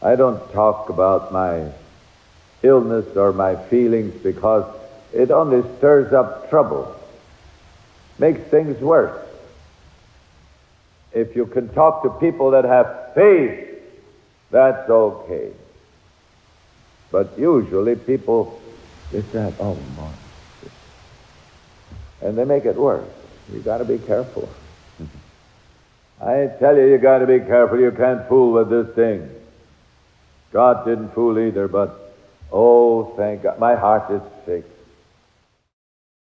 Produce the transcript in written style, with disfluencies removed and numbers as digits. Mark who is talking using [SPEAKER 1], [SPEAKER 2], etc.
[SPEAKER 1] I don't talk about my illness or my feelings because it only stirs up trouble, makes things worse. If you can talk to people that have faith, that's okay. But usually people just say, oh, my. And they make it worse. You got to be careful. I tell you, you got to be careful. You can't fool with this thing. God didn't fool either, but oh, thank God. My heart is sick.